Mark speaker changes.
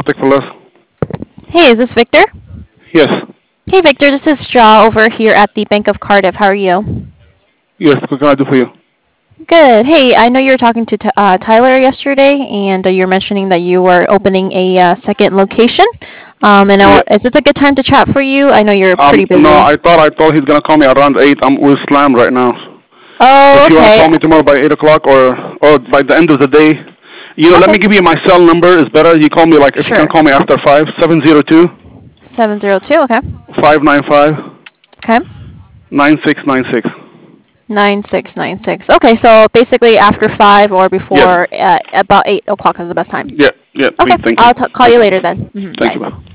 Speaker 1: Tech for Less.
Speaker 2: Hey, is this Victor?
Speaker 1: Yes.
Speaker 2: Hey, Victor, this is Shaw over here at the Bank of Cardiff. How are you?
Speaker 1: Yes, what can I do for you?
Speaker 2: Good. Hey, I know you were talking to Tyler yesterday, and you're mentioning that you were opening a second location.
Speaker 1: Yeah.
Speaker 2: Is this a good time to chat for you? I know you're pretty
Speaker 1: No,
Speaker 2: busy.
Speaker 1: I thought he's gonna call me around 8. I'm with Slam right now.
Speaker 2: Oh,
Speaker 1: If you wanna
Speaker 2: okay.
Speaker 1: call me tomorrow by 8 o'clock or by the end of the day, let
Speaker 2: Okay.
Speaker 1: me give you my cell number. It's better. You call me like if you can
Speaker 2: Sure.
Speaker 1: call me after 5, 702
Speaker 2: 702. Okay.
Speaker 1: 595
Speaker 2: Okay.
Speaker 1: 9696.
Speaker 2: 9696. Okay, so basically after 5 or
Speaker 1: Yes.
Speaker 2: before about 8 o'clock is the best time.
Speaker 1: Yeah. Yeah.
Speaker 2: Okay,
Speaker 1: Please. Thank you.
Speaker 2: I'll call
Speaker 1: Thank
Speaker 2: you
Speaker 1: you.
Speaker 2: later then.
Speaker 1: Thank you.
Speaker 2: Bye.
Speaker 1: Man.